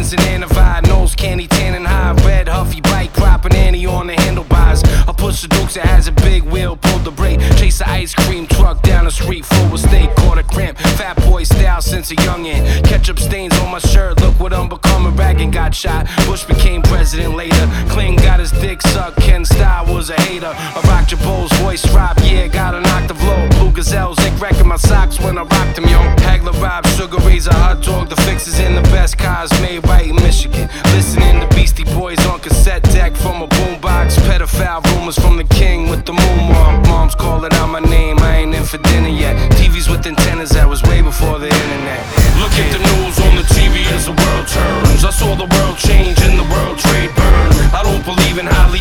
Benz and Anavide, nose candy tanning high, red Huffy bike, propping Annie on the handlebars. I push the Dukes that has a big wheel, pulled the brake, chase the ice cream truck down the street full of steak, caught a cramp, fat boy style since a youngin'. Ketchup stains on my shirt, look what I'm becoming. Reagan got shot, Bush became president later. Clinton got his dick sucked, Ken Style was a hater. I rocked Jabot's voice drop, yeah, got an octave low. Blue Gazelles, Nick wrecking my socks when I rocked them, yo. Hagler Rob, Sugar Razor, Hot Dog, the fixes in the best cars made right in Michigan. Listening to Beastie Boys on cassette deck from a boombox. Pedophile rumors from